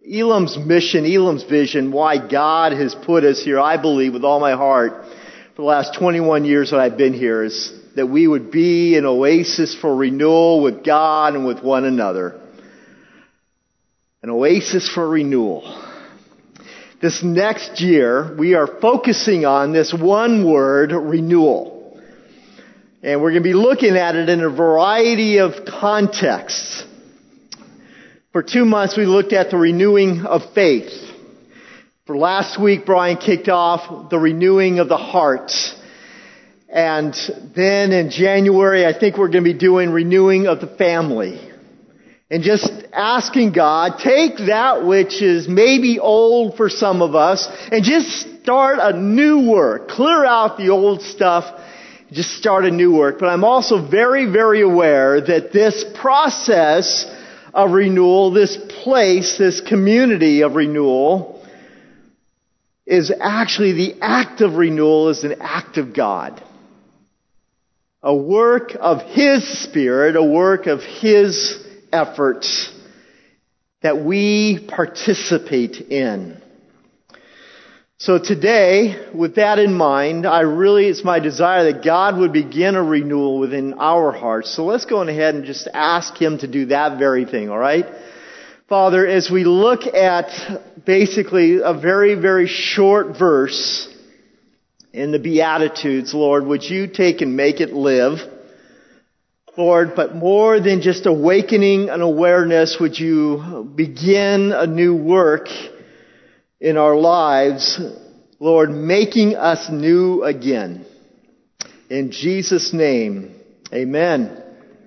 Elam's mission, Elam's vision, why God has put us here, I believe with all my heart, for the last 21 years that I've been here, is that we would be an oasis for renewal with God and with one another. An oasis for renewal. This next year, we are focusing on this one word, renewal. And we're going to be looking at it in a variety of contexts. For 2 months, we looked at the renewing of faith. For last week, Brian kicked off the renewing of the heart. And then in January, I think we're going to be doing renewing of the family. And just asking God, take that which is maybe old for some of us and just start a new work. Clear out the old stuff, just start a new work. But I'm also very, very aware that this process of renewal, this place, this community of renewal, is actually the act of renewal is an act of God. A work of His Spirit, a work of His efforts that we participate in. So today, with that in mind, it's my desire that God would begin a renewal within our hearts. So let's go ahead and just ask Him to do that very thing, all right? Father, as we look at basically a very, very short verse in the Beatitudes, Lord, would you take and make it live? Lord, but more than just awakening an awareness, would you begin a new work in our lives, Lord, making us new again. In Jesus' name, amen.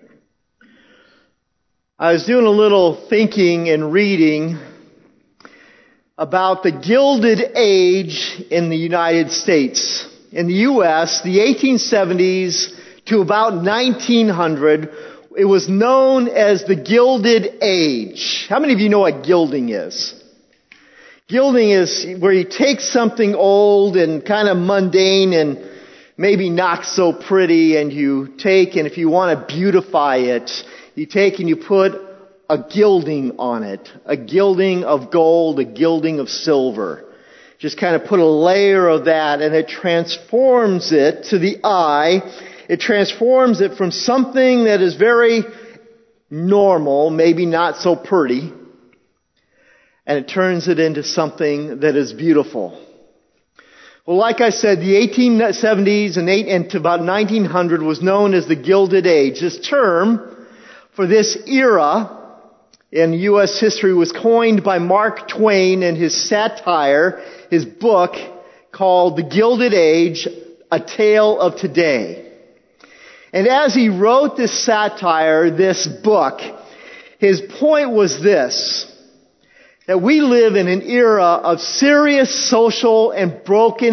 I was doing a little thinking and reading about the Gilded Age in the United States. In the U.S., the 1870s to about 1900, it was known as the Gilded Age. How many of you know what gilding is? Gilding is where you take something old and kind of mundane and maybe not so pretty, and you take, and if you want to beautify it, you take and you put a gilding on it. A gilding of gold, a gilding of silver. Just kind of put a layer of that, and it transforms it to the eye. It transforms it from something that is very normal, maybe not so pretty, and it turns it into something that is beautiful. Well, like I said, the 1870s and to about 1900 was known as the Gilded Age. This term for this era in U.S. history was coined by Mark Twain in his satire, his book called The Gilded Age, A Tale of Today. And as he wrote this satire, this book, his point was this, that we live in an era of serious social and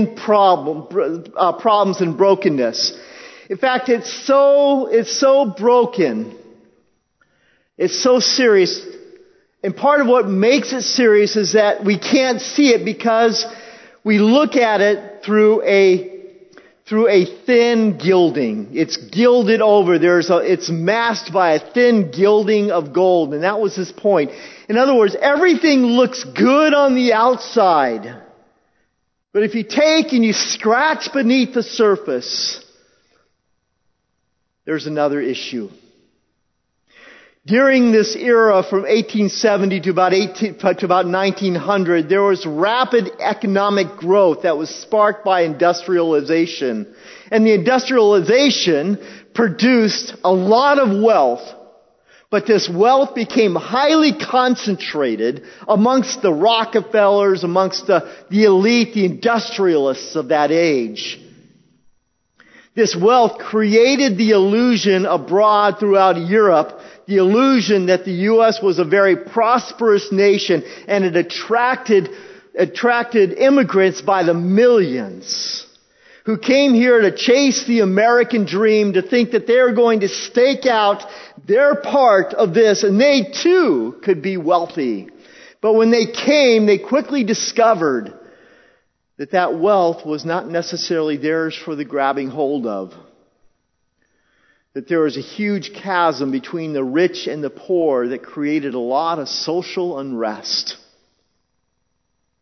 problems and brokenness. In fact, it's so broken. It's so serious. And part of what makes it serious is that we can't see it because we look at it through a thin gilding. It's gilded over. It's masked by a thin gilding of gold. And that was his point. In other words, everything looks good on the outside. But if you take and you scratch beneath the surface, there's another issue. During this era from 1870 to about 1900, there was rapid economic growth that was sparked by industrialization. And the industrialization produced a lot of wealth. But this wealth became highly concentrated amongst the Rockefellers, amongst the elite, the industrialists of that age. This wealth created the illusion abroad throughout Europe, the illusion that the U.S. was a very prosperous nation, and it attracted immigrants by the millions who came here to chase the American dream, to think that they're going to stake out their part of this, and they too could be wealthy. But when they came, they quickly discovered that wealth was not necessarily theirs for the grabbing hold of. That there was a huge chasm between the rich and the poor that created a lot of social unrest.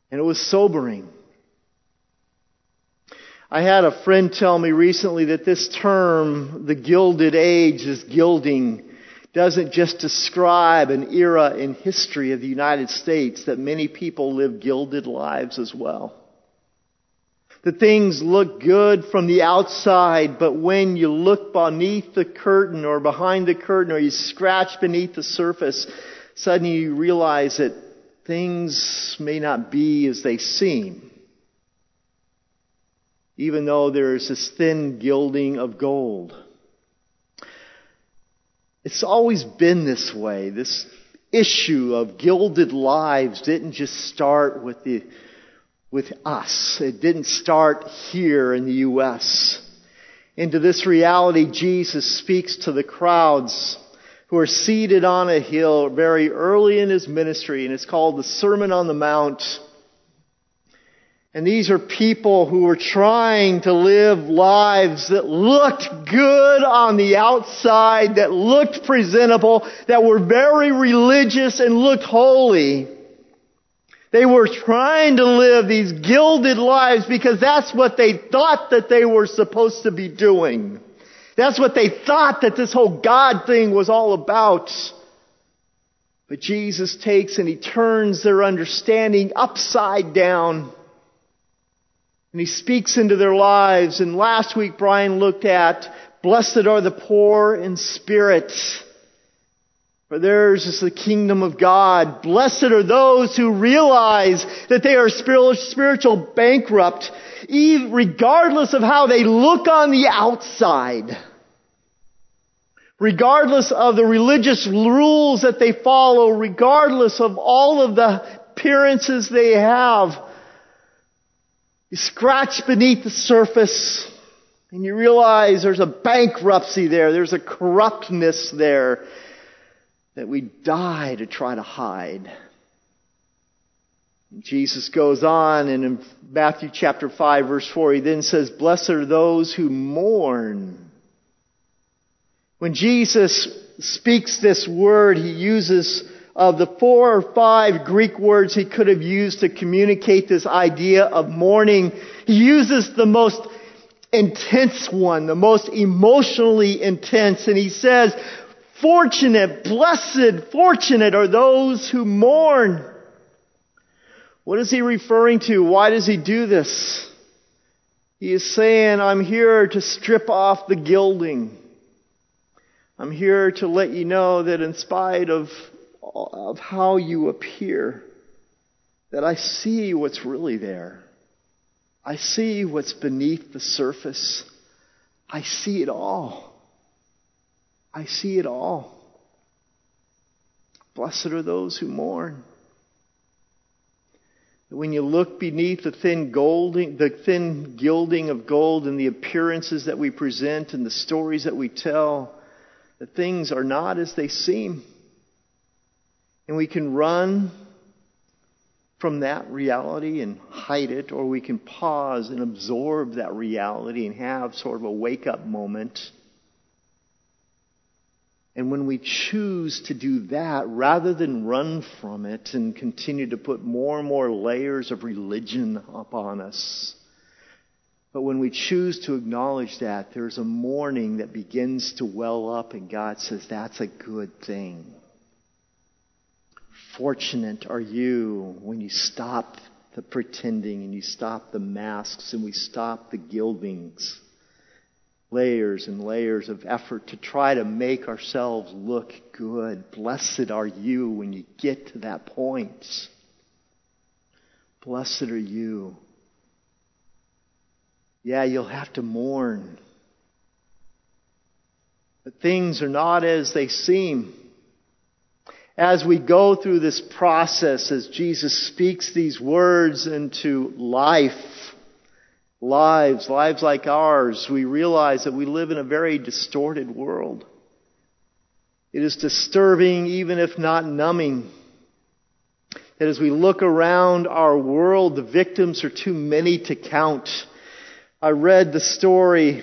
And it was sobering. I had a friend tell me recently that this term, the Gilded Age, this gilding, doesn't just describe an era in history of the United States, that many people live gilded lives as well. That things look good from the outside, but when you look beneath the curtain or behind the curtain or you scratch beneath the surface, suddenly you realize that things may not be as they seem. Even though there's this thin gilding of gold. It's always been this way. This issue of gilded lives didn't just start with us. It didn't start here in the U.S. Into this reality, Jesus speaks to the crowds who are seated on a hill very early in His ministry, and it's called the Sermon on the Mount. And these are people who were trying to live lives that looked good on the outside, that looked presentable, that were very religious and looked holy. They were trying to live these gilded lives because that's what they thought that they were supposed to be doing. That's what they thought that this whole God thing was all about. But Jesus takes and He turns their understanding upside down. And He speaks into their lives. And last week Brian looked at, blessed are the poor in spirit, for theirs is the kingdom of God. Blessed are those who realize that they are spiritual bankrupt, regardless of how they look on the outside. Regardless of the religious rules that they follow, regardless of all of the appearances they have. You scratch beneath the surface and you realize there's a bankruptcy there. There's a corruptness there that we die to try to hide. And Jesus goes on, and in Matthew chapter 5 verse 4 He then says, blessed are those who mourn. When Jesus speaks this word, He uses of the 4 or 5 Greek words He could have used to communicate this idea of mourning, He uses the most intense one, the most emotionally intense. And He says, fortunate, blessed, fortunate are those who mourn. What is He referring to? Why does He do this? He is saying, I'm here to strip off the gilding. I'm here to let you know that in spite of how you appear, that I see what's really there. I see what's beneath the surface. I see it all. I see it all. Blessed are those who mourn. When you look beneath the thin gilding of gold and the appearances that we present and the stories that we tell, that things are not as they seem. And we can run from that reality and hide it, or we can pause and absorb that reality and have sort of a wake-up moment. And when we choose to do that, rather than run from it and continue to put more and more layers of religion upon us, but when we choose to acknowledge that, there's a mourning that begins to well up, and God says, that's a good thing. Fortunate are you when you stop the pretending and you stop the masks and we stop the gildings. Layers and layers of effort to try to make ourselves look good. Blessed are you when you get to that point. Blessed are you. Yeah, you'll have to mourn. But things are not as they seem. As we go through this process, as Jesus speaks these words into lives like ours, we realize that we live in a very distorted world. It is disturbing, even if not numbing, that as we look around our world, the victims are too many to count. I read the story,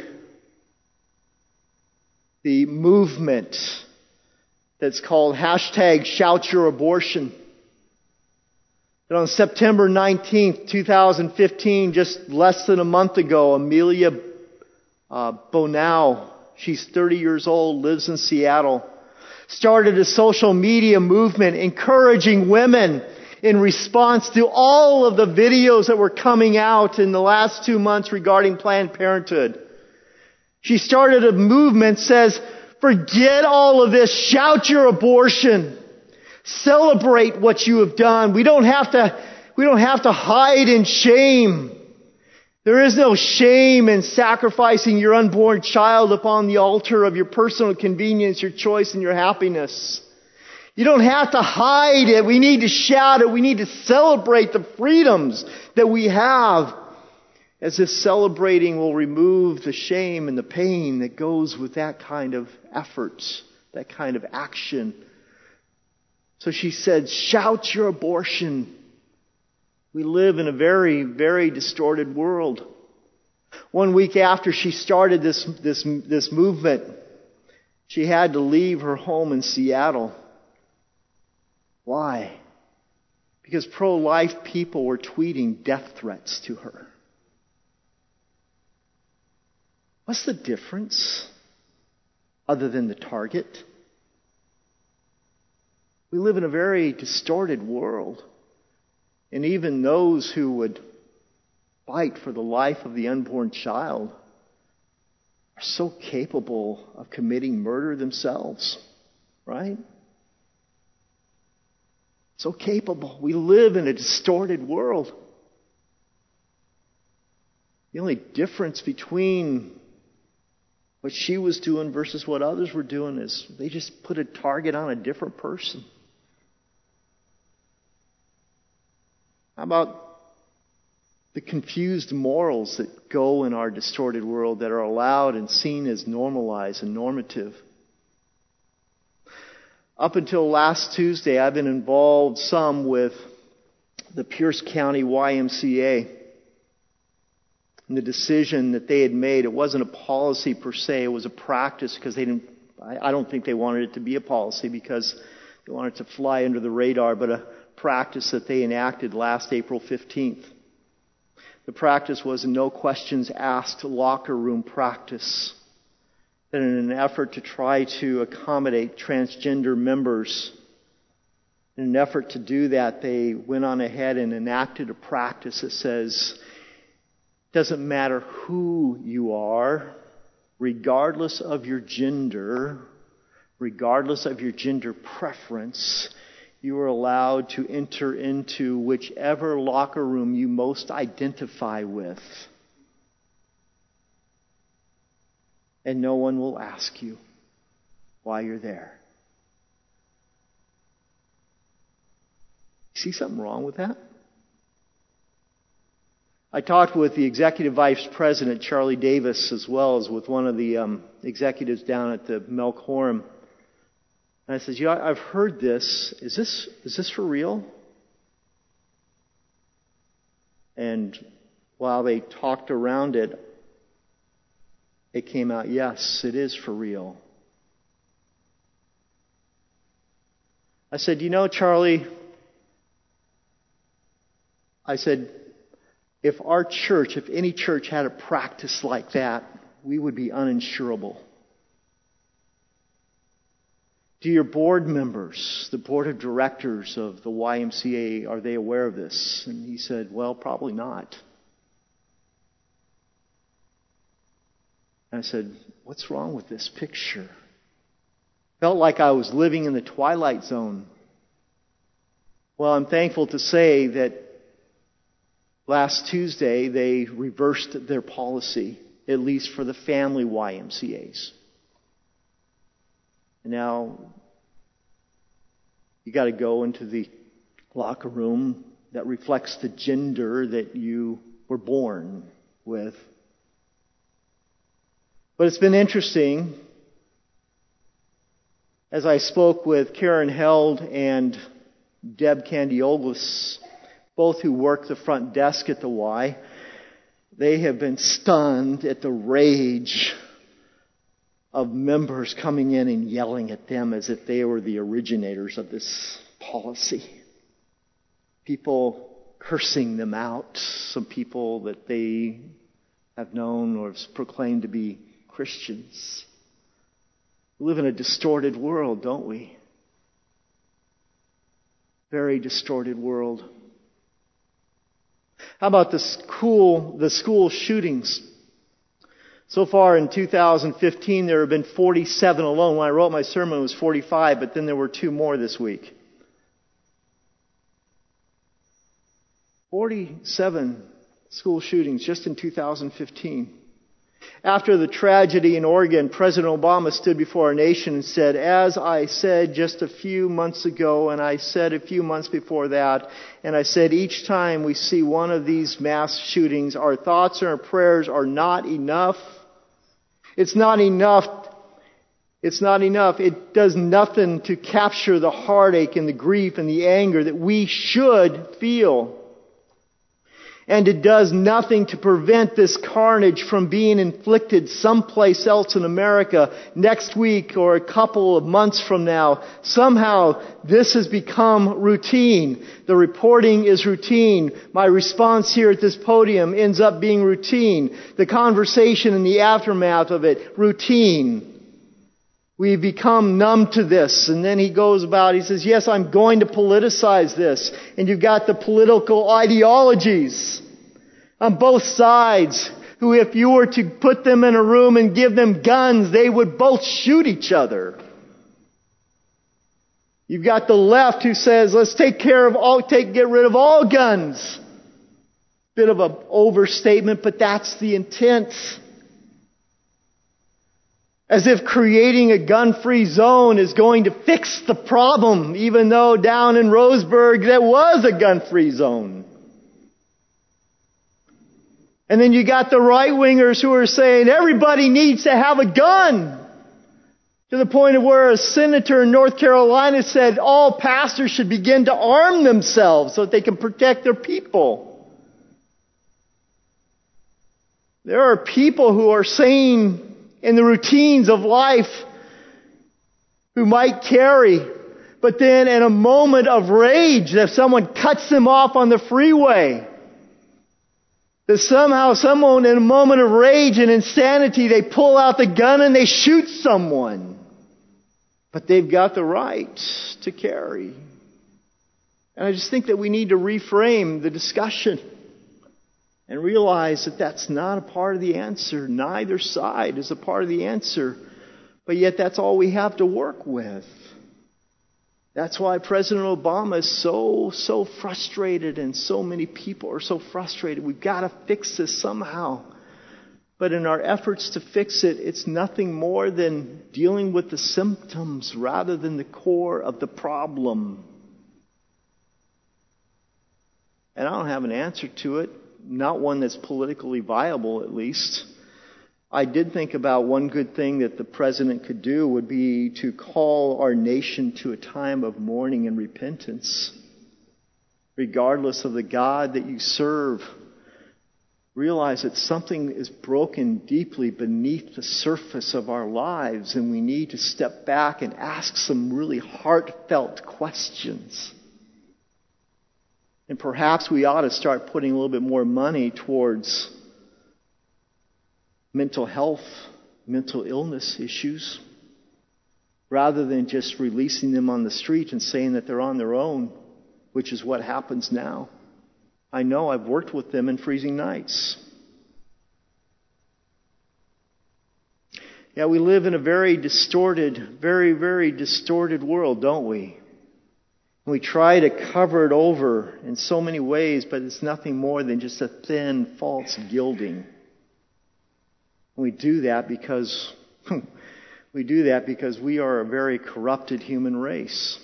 the movement that's called #ShoutYourAbortion. that on September 19th, 2015, just less than a month ago, Amelia Bonau, she's 30 years old, lives in Seattle, started a social media movement encouraging women in response to all of the videos that were coming out in the last 2 months regarding Planned Parenthood. She started a movement that says, forget all of this, shout your abortion. Celebrate what you have done. We don't have to hide in shame. There is no shame in sacrificing your unborn child upon the altar of your personal convenience, your choice, and your happiness. You don't have to hide it. We need to shout it. We need to celebrate the freedoms that we have, as if celebrating will remove the shame and the pain that goes with that kind of effort, that kind of action. So she said, shout your abortion. We live in a very, very distorted world. 1 week after she started this movement, she had to leave her home in Seattle. Why? Because pro-life people were tweeting death threats to her. What's the difference other than the target? We live in a very distorted world. And even those who would fight for the life of the unborn child are so capable of committing murder themselves, right? So capable. We live in a distorted world. The only difference between what she was doing versus what others were doing is they just put a target on a different person. How about the confused morals that go in our distorted world that are allowed and seen as normalized and normative? Up until last Tuesday, I've been involved some with the Pierce County YMCA and the decision that they had made. It wasn't a policy per se, it was a practice because I don't think they wanted it to be a policy because they wanted it to fly under the radar, but a practice that they enacted last April 15th. The practice was a no questions asked locker room practice. And in an effort to try to accommodate transgender members, in an effort to do that, they went on ahead and enacted a practice that says, it doesn't matter who you are, regardless of your gender, regardless of your gender preference, you are allowed to enter into whichever locker room you most identify with. And no one will ask you why you're there. See something wrong with that? I talked with the Executive Vice President, Charlie Davis, as well as with one of the executives down at the Melchorum. And I said, I've heard this. Is this for real? And while they talked around it, it came out, yes, it is for real. I said, Charlie, I said, if any church had a practice like that, we would be uninsurable. Do your board members, the board of directors of the YMCA, are they aware of this? And he said, well, probably not. And I said, what's wrong with this picture? Felt like I was living in the Twilight Zone. Well, I'm thankful to say that last Tuesday they reversed their policy, at least for the family YMCAs. And now you got to go into the locker room that reflects the gender that you were born with. But it's been interesting as I spoke with Karen Held and Deb Candioglis, both who work the front desk at the Y. They have been stunned at the rage of members coming in and yelling at them as if they were the originators of this policy. People cursing them out, some people that they have known or proclaimed to be Christians. We live in a distorted world, don't we? Very distorted world. How about the school shootings? So far in 2015, there have been 47 alone. When I wrote my sermon, it was 45, but then there were 2 more this week. 47 school shootings just in 2015. After the tragedy in Oregon, President Obama stood before our nation and said, "As I said just a few months ago, and I said a few months before that, and I said each time we see one of these mass shootings, our thoughts and our prayers are not enough. It's not enough. It's not enough. It does nothing to capture the heartache and the grief and the anger that we should feel. And it does nothing to prevent this carnage from being inflicted someplace else in America next week or a couple of months from now. Somehow this has become routine. The reporting is routine. My response here at this podium ends up being routine. The conversation and the aftermath of it, routine. We become numb to this." And then he goes about, he says, "Yes, I'm going to politicize this." And you've got the political ideologies on both sides, who if you were to put them in a room and give them guns, they would both shoot each other. You've got the left who says, let's get rid of all guns. Bit of an overstatement, but that's the intent. As if creating a gun-free zone is going to fix the problem, even though down in Roseburg there was a gun-free zone. And then you got the right-wingers who are saying everybody needs to have a gun. To the point of where a senator in North Carolina said all pastors should begin to arm themselves so that they can protect their people. There are people who are saying in the routines of life who might carry, but then in a moment of rage, if someone cuts them off on the freeway, that somehow someone in a moment of rage and insanity, they pull out the gun and they shoot someone. But they've got the right to carry. And I just think that we need to reframe the discussion and realize that that's not a part of the answer. Neither side is a part of the answer. But yet that's all we have to work with. That's why President Obama is so frustrated, and so many people are so frustrated. We've got to fix this somehow. But in our efforts to fix it, it's nothing more than dealing with the symptoms rather than the core of the problem. And I don't have an answer to it. Not one that's politically viable, at least. I did think about one good thing that the president could do would be to call our nation to a time of mourning and repentance. Regardless of the God that you serve, realize that something is broken deeply beneath the surface of our lives, and we need to step back and ask some really heartfelt questions. And perhaps we ought to start putting a little bit more money towards mental health, mental illness issues, rather than just releasing them on the street and saying that they're on their own, which is what happens now. I know, I've worked with them in freezing nights. Yeah, we live in a very distorted, very distorted world, don't we? We try to cover it over in so many ways, but it's nothing more than just a thin, false gilding. And we do that because we are a very corrupted human race.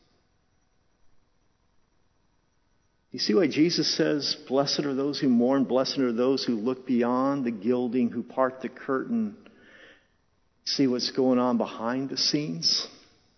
You see why Jesus says, "Blessed are those who mourn, blessed are those who look beyond the gilding, who part the curtain, see what's going on behind the scenes."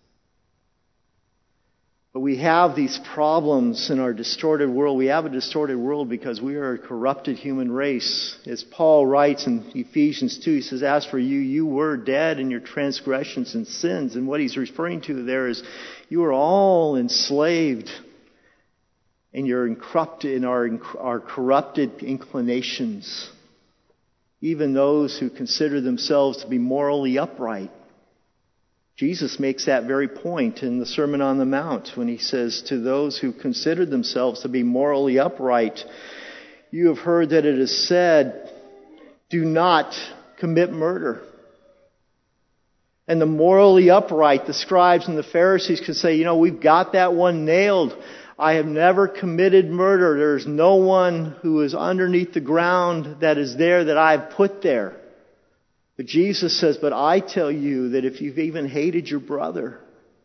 But we have these problems in our distorted world. We have a distorted world because we are a corrupted human race. As Paul writes in Ephesians 2, he says, "As for you, you were dead in your transgressions and sins." And what he's referring to there is you are all enslaved and our corrupted inclinations, even those who consider themselves to be morally upright. Jesus makes that very point in the Sermon on the Mount when he says to those who consider themselves to be morally upright, "You have heard that it is said, 'Do not commit murder.'" And the morally upright, the scribes and the Pharisees could say, we've got that one nailed. I have never committed murder. There's no one who is underneath the ground that is there that I've put there. But Jesus says, "But I tell you that if you've even hated your brother,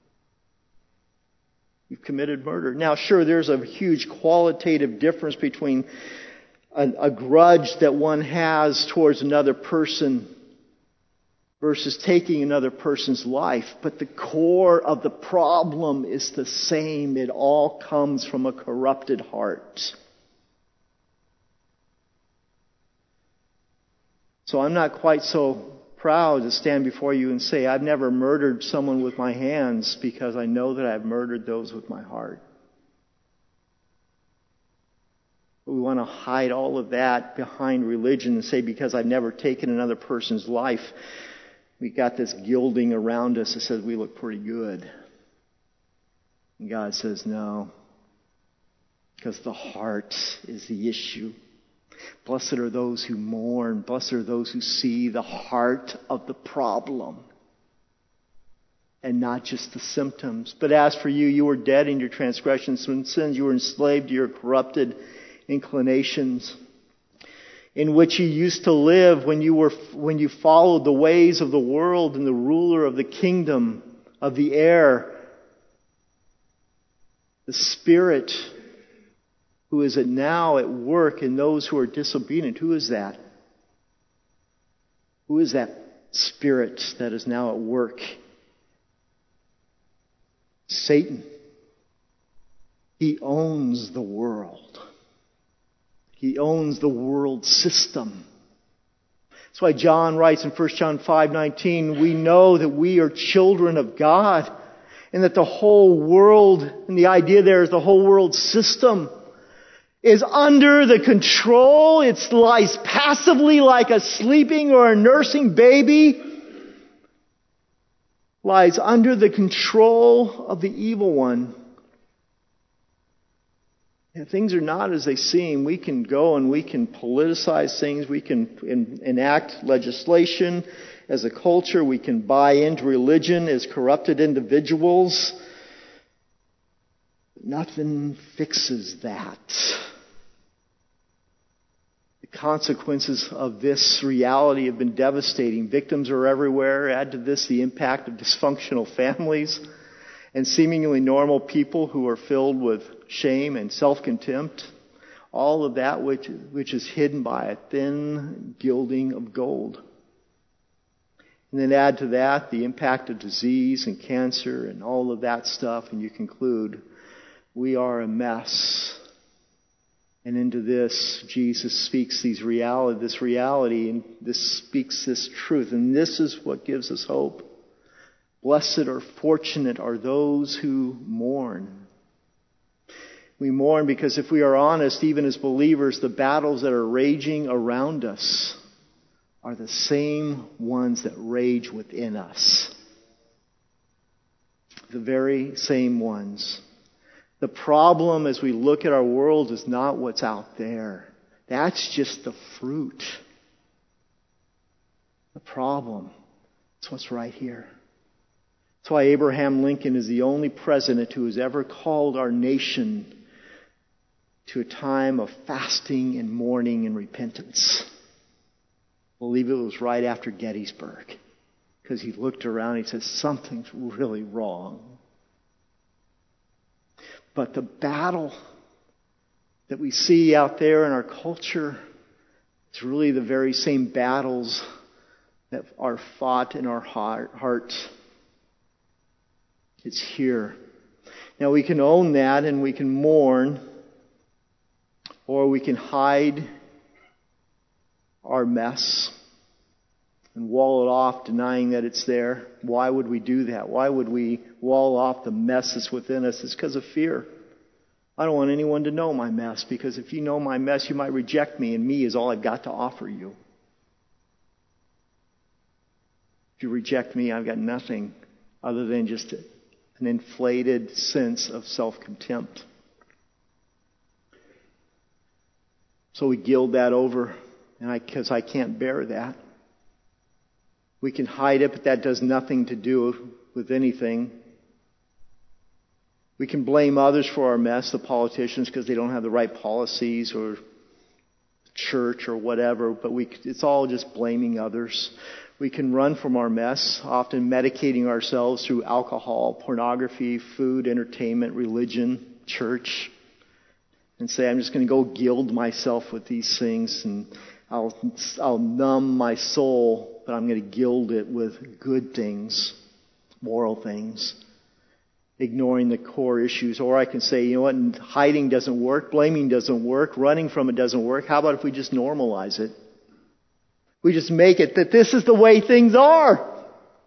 you've committed murder." Now, sure, there's a huge qualitative difference between a grudge that one has towards another person versus taking another person's life. But the core of the problem is the same. It all comes from a corrupted heart. So I'm not quite so proud to stand before you and say, I've never murdered someone with my hands, because I know that I've murdered those with my heart. But we want to hide all of that behind religion and say, because I've never taken another person's life, we got this gilding around us that says we look pretty good. And God says, no, because the heart is the issue. Blessed are those who mourn. Blessed are those who see the heart of the problem and not just the symptoms. But as for you, you were dead in your transgressions and sins. You were enslaved to your corrupted inclinations, in which you used to live when you followed the ways of the world and the ruler of the kingdom of the air, the Spirit who is now at work in those who are disobedient. Who is that? Who is that spirit that is now at work? Satan. He owns the world. He owns the world system. That's why John writes in 1 John 5:19, we know that we are children of God, and that the whole world, and the idea there is the whole world system, is under the control. It lies passively like a sleeping or a nursing baby. Lies under the control of the evil one. And things are not as they seem. We can go and we can politicize things. We can enact legislation as a culture. We can buy into religion as corrupted individuals. Nothing fixes that. The consequences of this reality have been devastating. Victims are everywhere. Add to this the impact of dysfunctional families and seemingly normal people who are filled with shame and self-contempt. All of that which is hidden by a thin gilding of gold. And then add to that the impact of disease and cancer and all of that stuff, and you conclude, we are a mess. And into this, Jesus speaks this reality, and this speaks this truth. And this is what gives us hope. Blessed or fortunate are those who mourn. We mourn because if we are honest, even as believers, the battles that are raging around us are the same ones that rage within us. The very same ones. The problem as we look at our world is not what's out there. That's just the fruit. The problem is what's right here. That's why Abraham Lincoln is the only president who has ever called our nation to a time of fasting and mourning and repentance. I believe it was right after Gettysburg, because he looked around and he said, something's really wrong. But the battle that we see out there in our culture is really the very same battles that are fought in our hearts. It's here. Now we can own that and we can mourn, or we can hide our mess and wall it off, denying that it's there. Why would we do that? Why would we wall off the mess that's within us? It's because of fear. I don't want anyone to know my mess, because if you know my mess, you might reject me, and me is all I've got to offer you. If you reject me, I've got nothing other than just an inflated sense of self-contempt. So we gild that over, because I can't bear that. We can hide it, but that does nothing to do with anything. We can blame others for our mess, the politicians, because they don't have the right policies, or church or whatever, but it's all just blaming others. We can run from our mess, often medicating ourselves through alcohol, pornography, food, entertainment, religion, church, and say, I'm just going to go gild myself with these things, and I'll numb my soul, but I'm going to gild it with good things, moral things, ignoring the core issues. Or I can say, you know what, hiding doesn't work, blaming doesn't work, running from it doesn't work. How about if we just normalize it? We just make it that this is the way things are.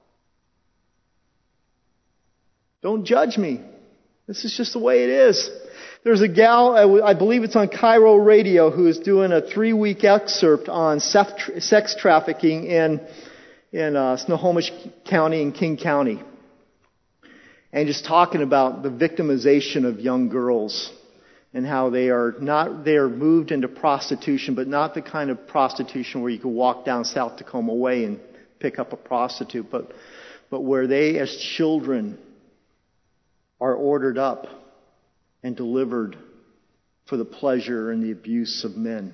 Don't judge me. This is just the way it is. There's a gal, I believe it's on Cairo Radio, who is doing a 3-week excerpt on sex trafficking in Snohomish County and King County. And just talking about the victimization of young girls and how they are moved into prostitution, but not the kind of prostitution where you can walk down South Tacoma Way and pick up a prostitute, but where they as children are ordered up and delivered for the pleasure and the abuse of men.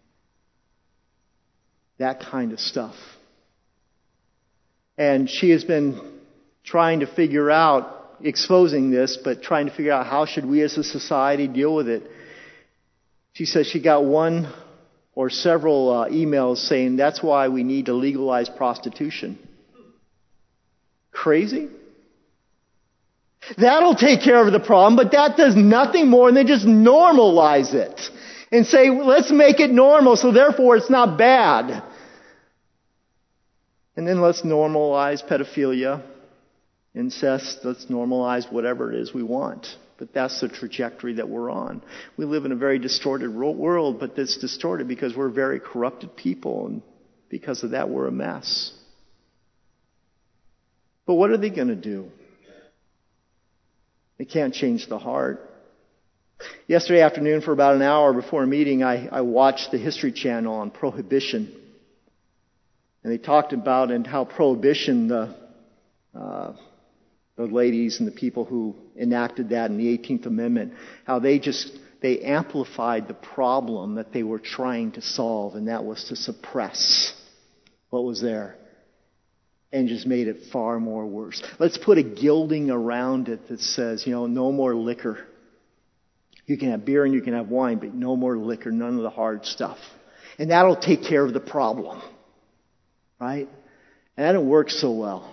That kind of stuff. And she has been trying to figure out, exposing this, but trying to figure out how should we as a society deal with it. She says she got one or several emails saying that's why we need to legalize prostitution. Crazy? That'll take care of the problem, but that does nothing more than just normalize it and say, let's make it normal, so therefore it's not bad. And then let's normalize pedophilia, incest, let's normalize whatever it is we want. But that's the trajectory that we're on. We live in a very distorted world, but it's distorted because we're very corrupted people, and because of that we're a mess. But what are they going to do? They can't change the heart. Yesterday afternoon, for about an hour before a meeting, I watched the History Channel on Prohibition. And they talked about and how Prohibition, the ladies and the people who enacted that in the 18th Amendment, how they amplified the problem that they were trying to solve, and that was to suppress what was there, and just made it far more worse. Let's put a gilding around it that says, no more liquor. You can have beer and you can have wine, but no more liquor, none of the hard stuff. And that'll take care of the problem. Right? And that didn't work so well.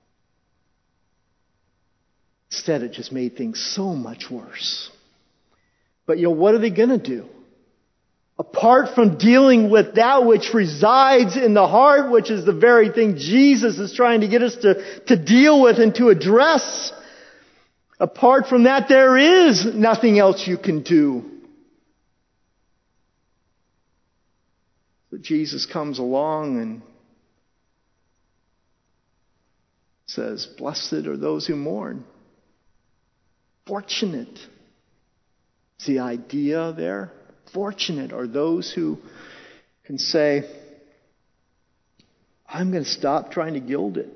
Instead, it just made things so much worse. But what are they going to do? Apart from dealing with that which resides in the heart, which is the very thing Jesus is trying to get us to deal with and to address. Apart from that, there is nothing else you can do. But Jesus comes along and says, blessed are those who mourn. Fortunate. It's the idea there. Fortunate are those who can say, I'm going to stop trying to gild it.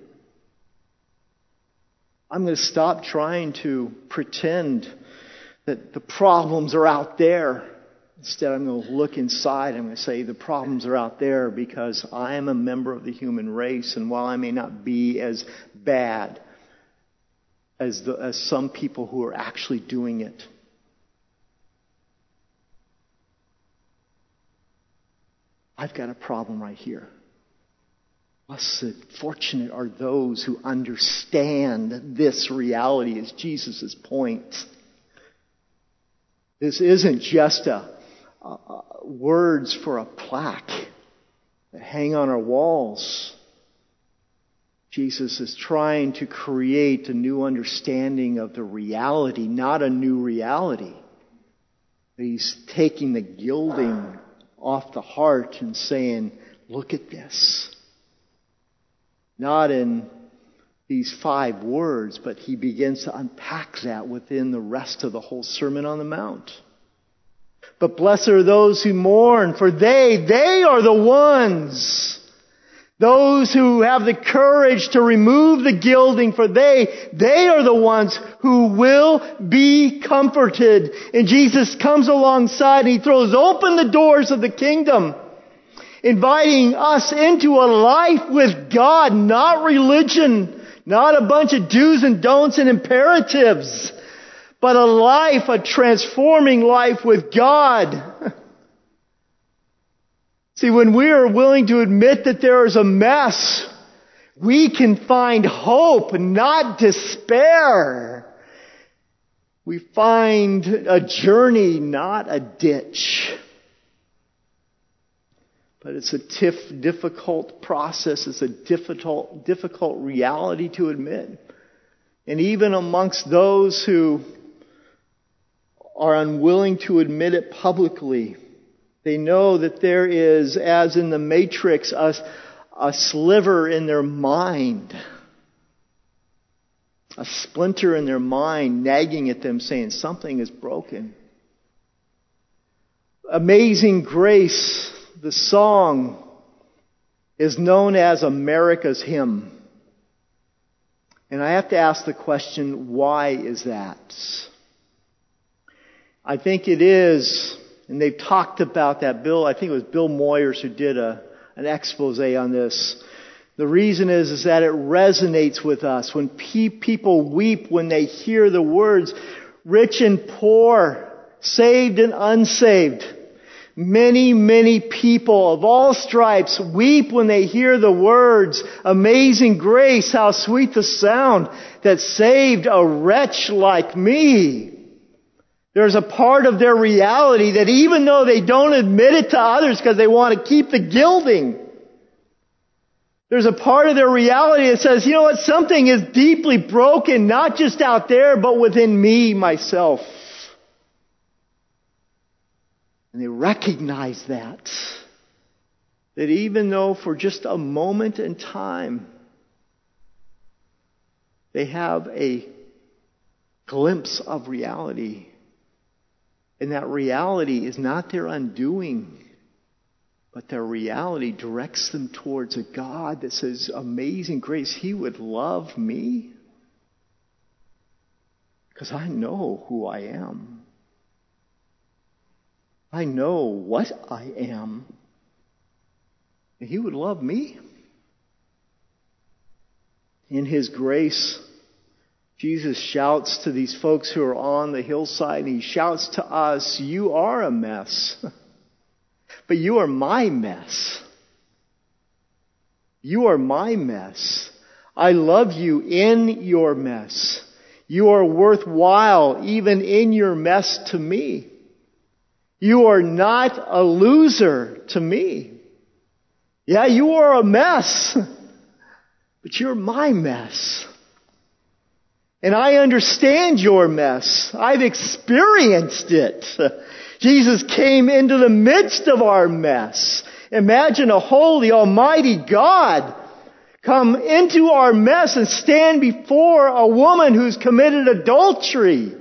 I'm going to stop trying to pretend that the problems are out there. Instead, I'm going to look inside. I'm going to say the problems are out there because I am a member of the human race. And while I may not be as bad as some people who are actually doing it, I've got a problem right here. Blessed, fortunate are those who understand this reality, is Jesus' point. This isn't just words for a plaque that hang on our walls. Jesus is trying to create a new understanding of the reality, not a new reality. He's taking the gilding off the heart and saying, look at this. Not in these 5 words, but he begins to unpack that within the rest of the whole Sermon on the Mount. But blessed are those who mourn, for they are the ones. Those who have the courage to remove the gilding, for they are the ones who will be comforted. And Jesus comes alongside and he throws open the doors of the kingdom, inviting us into a life with God, not religion, not a bunch of do's and don'ts and imperatives, but a life, a transforming life with God. See, when we are willing to admit that there is a mess, we can find hope, not despair. We find a journey, not a ditch. But it's a difficult process. It's a difficult reality to admit. And even amongst those who are unwilling to admit it publicly, they know that there is, as in the Matrix, a sliver in their mind, a splinter in their mind nagging at them saying something is broken. Amazing Grace, the song, is known as America's hymn. And I have to ask the question, why is that? I think it is, and they've talked about that. I think it was Bill Moyers who did an expose on this. The reason is that it resonates with us. When people weep when they hear the words, rich and poor, saved and unsaved. Many, many people of all stripes weep when they hear the words, amazing grace, how sweet the sound that saved a wretch like me. There's a part of their reality that even though they don't admit it to others because they want to keep the gilding, there's a part of their reality that says, you know what, something is deeply broken, not just out there, but within me, myself. And they recognize that even though for just a moment in time, they have a glimpse of reality. And that reality is not their undoing, but their reality directs them towards a God that says, amazing grace, He would love me because I know who I am. I know what I am. And He would love me. In His grace, Jesus shouts to these folks who are on the hillside, and He shouts to us, you are a mess, but you are my mess. You are my mess. I love you in your mess. You are worthwhile even in your mess to me. You are not a loser to me. Yeah, you are a mess, but you're my mess. And I understand your mess. I've experienced it. Jesus came into the midst of our mess. Imagine a holy, almighty God come into our mess and stand before a woman who's committed adultery.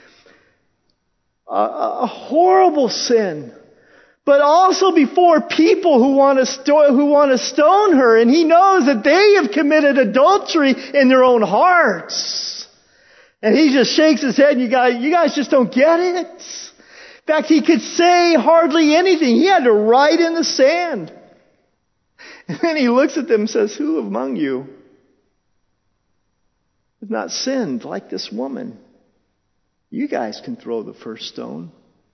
A horrible sin. But also before people who want to stone her. And He knows that they have committed adultery in their own hearts. And He just shakes His head and you guys just don't get it. In fact, He could say hardly anything. He had to write in the sand. And then He looks at them and says, who among you has not sinned like this woman? You guys can throw the first stone.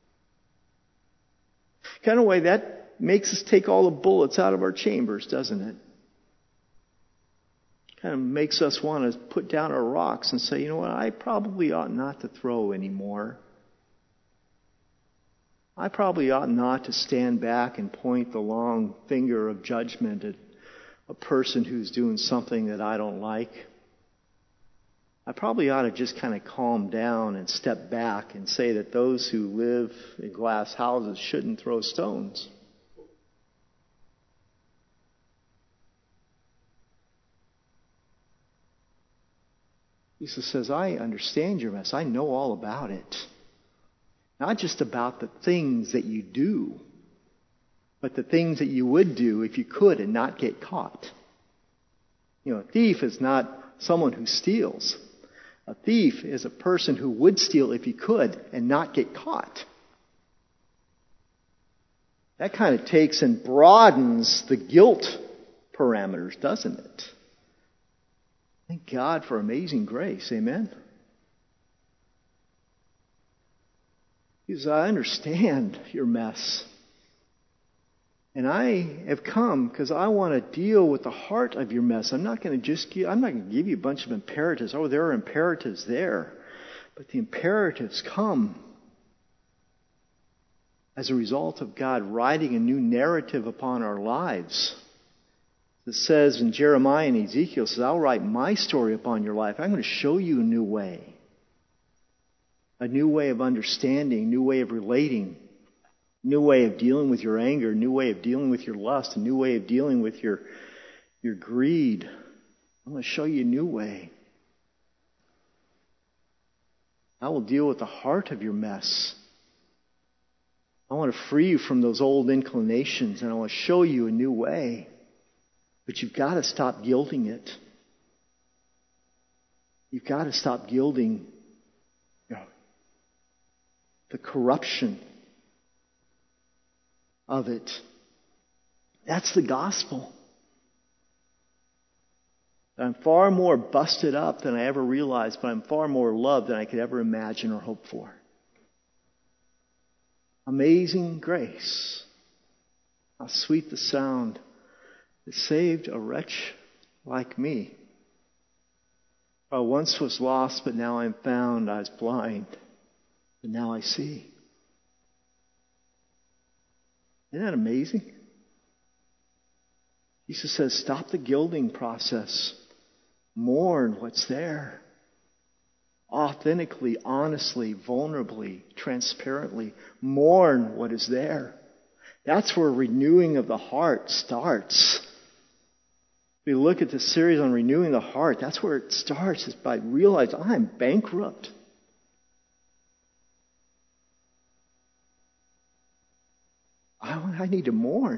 Kind of way that makes us take all the bullets out of our chambers, doesn't it? Kind of makes us want to put down our rocks and say, you know what, I probably ought not to throw anymore. I probably ought not to stand back and point the long finger of judgment at a person who's doing something that I don't like. I probably ought to just kind of calm down and step back and say that those who live in glass houses shouldn't throw stones. Jesus says, I understand your mess. I know all about it. Not just about the things that you do, but the things that you would do if you could and not get caught. A thief is not someone who steals. A thief is a person who would steal if he could and not get caught. That kind of takes and broadens the guilt parameters, doesn't it? Thank God for amazing grace. Amen? Because I understand your mess. And I have come because I want to deal with the heart of your mess. I'm not going to give you a bunch of imperatives. Oh, there are imperatives there. But the imperatives come as a result of God writing a new narrative upon our lives. It says in Jeremiah and Ezekiel, it says, I'll write my story upon your life. I'm going to show you a new way. A new way of understanding, a new way of relating. New way of dealing with your anger, a new way of dealing with your lust, a new way of dealing with your greed. I'm going to show you a new way. I will deal with the heart of your mess. I want to free you from those old inclinations, and I want to show you a new way. But you've got to stop gilding it. You've got to stop gilding the corruption of it. That's the gospel. I'm far more busted up than I ever realized, but I'm far more loved than I could ever imagine or hope for. Amazing grace. How sweet the sound that saved a wretch like me. I once was lost, but now I'm found. I was blind, but now I see. Isn't that amazing? Jesus says, stop the gilding process. Mourn what's there. Authentically, honestly, vulnerably, transparently. Mourn what is there. That's where renewing of the heart starts. We look at the series on renewing the heart. That's where it starts, is by realizing I'm bankrupt. I need to mourn.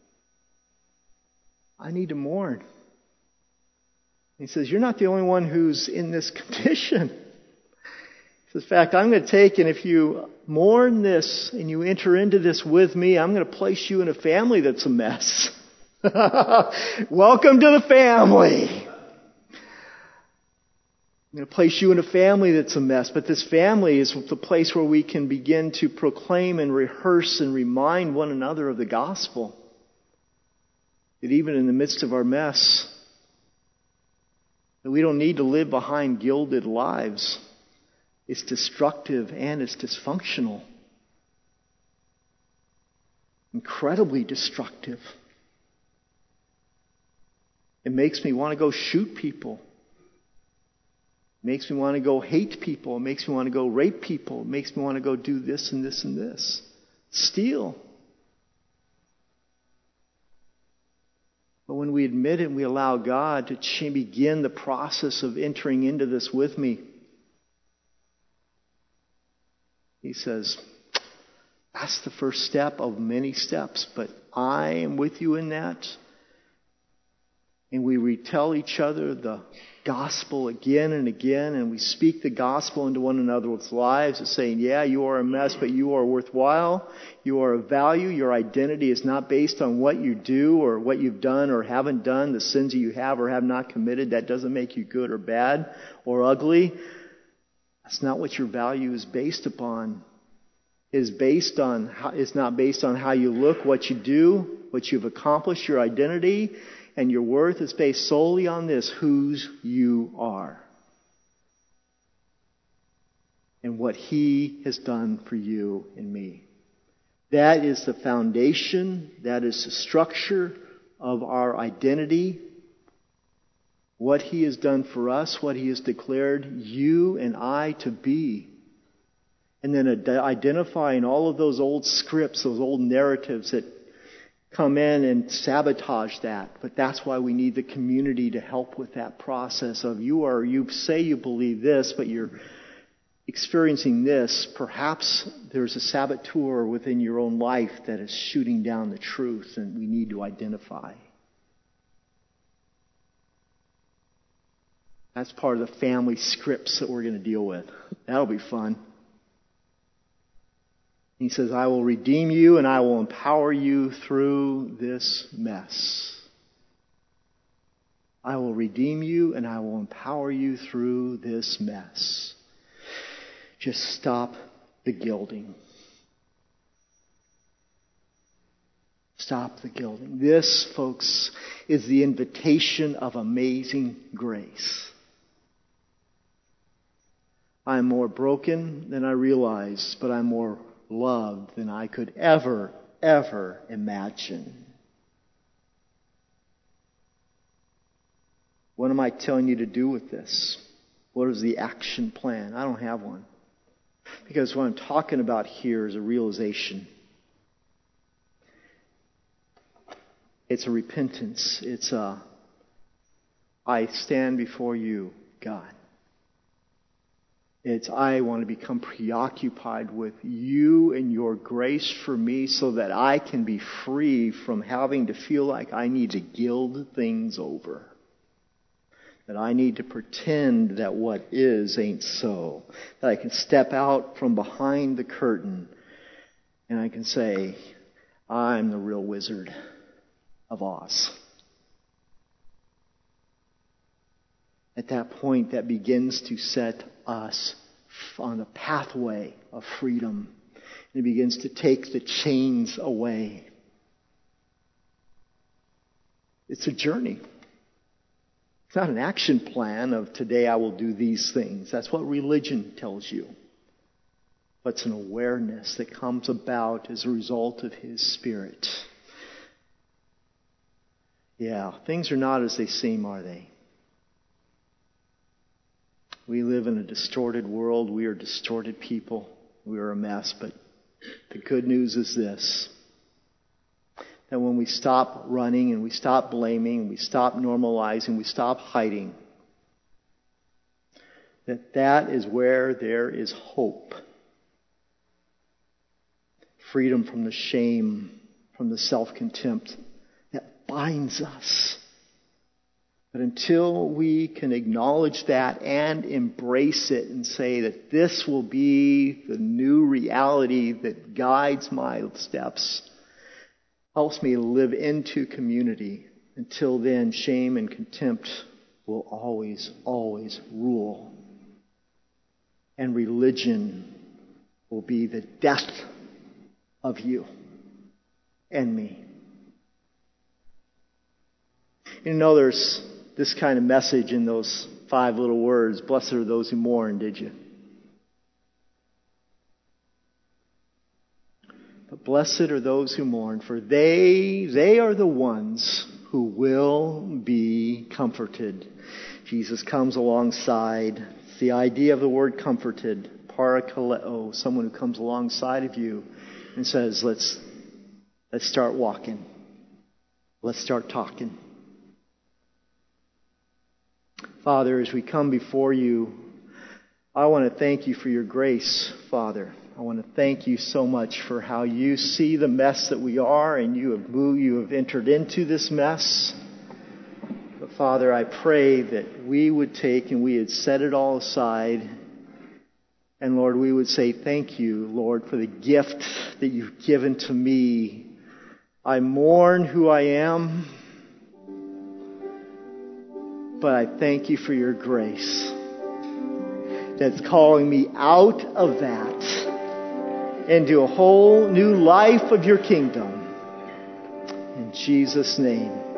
I need to mourn. He says, you're not the only one who's in this condition. He says, in fact, I'm going to take, and if you mourn this and you enter into this with me, I'm going to place you in a family that's a mess. Welcome to the family. I'm going to place you in a family that's a mess, but this family is the place where we can begin to proclaim and rehearse and remind one another of the gospel. That even in the midst of our mess, that we don't need to live behind gilded lives. It's destructive and it's dysfunctional. Incredibly destructive. It makes me want to go shoot people. It makes me want to go hate people. It makes me want to go rape people. It makes me want to go do this and this and this. Steal. But when we admit it and we allow God to begin the process of entering into this with me, He says, that's the first step of many steps, but I am with you in that. And we retell each other the gospel again and again, and we speak the gospel into one another's lives of saying, yeah, you are a mess, but you are worthwhile. You are of value. Your identity is not based on what you do or what you've done or haven't done, the sins that you have or have not committed. That doesn't make you good or bad or ugly. That's not what your value is based upon. It's not based on how you look, what you do, what you've accomplished, your identity. And your worth is based solely on this, whose you are. And what He has done for you and me. That is the foundation, that is the structure of our identity. what He has done for us, what He has declared you and I to be. And then identifying all of those old scripts, those old narratives that come in and sabotage that. But that's why we need the community to help with that process of you say you believe this, but you're experiencing this. Perhaps there's a saboteur within your own life that is shooting down the truth, and we need to identify. That's part of the family scripts that we're going to deal with. That'll be fun. He says, I will redeem you and I will empower you through this mess. I will redeem you and I will empower you through this mess. Just stop the gilding. Stop the gilding. This, folks, is the invitation of amazing grace. I'm more broken than I realize, but I'm more loved than I could ever imagine. What am I telling you to do with this? What is the action plan? I don't have one. Because what I'm talking about here is a realization. It's a repentance. It's I stand before you, God. It's I want to become preoccupied with you and your grace for me so that I can be free from having to feel like I need to gild things over. That I need to pretend that what is ain't so. That I can step out from behind the curtain and I can say, I'm the real Wizard of Oz. At that point, that begins to set us on a pathway of freedom. And it begins to take the chains away. It's a journey. It's not an action plan of today I will do these things. That's what religion tells you. But it's an awareness that comes about as a result of His Spirit. Yeah, things are not as they seem, are they? We live in a distorted world. We are distorted people. We are a mess. But the good news is this. That when we stop running and we stop blaming and we stop normalizing, we stop hiding, that is where there is hope. Freedom from the shame, from the self-contempt that binds us. But until we can acknowledge that and embrace it and say that this will be the new reality that guides my steps, helps me live into community, until then, shame and contempt will always rule. And religion will be the death of you and me. You know, there's this kind of message in those 5 little words, blessed are those who mourn, did you? But blessed are those who mourn, for they are the ones who will be comforted. Jesus comes alongside. It's the idea of the word comforted, parakaleo, someone who comes alongside of you and says, let's start walking. Let's start talking. Father, as we come before you, I want to thank you for your grace, Father. I want to thank you so much for how you see the mess that we are, and you have entered into this mess. But Father, I pray that we would take and we would set it all aside. And Lord, we would say thank you, Lord, for the gift that you've given to me. I mourn who I am, but I thank you for your grace that's calling me out of that into a whole new life of your kingdom. In Jesus' name.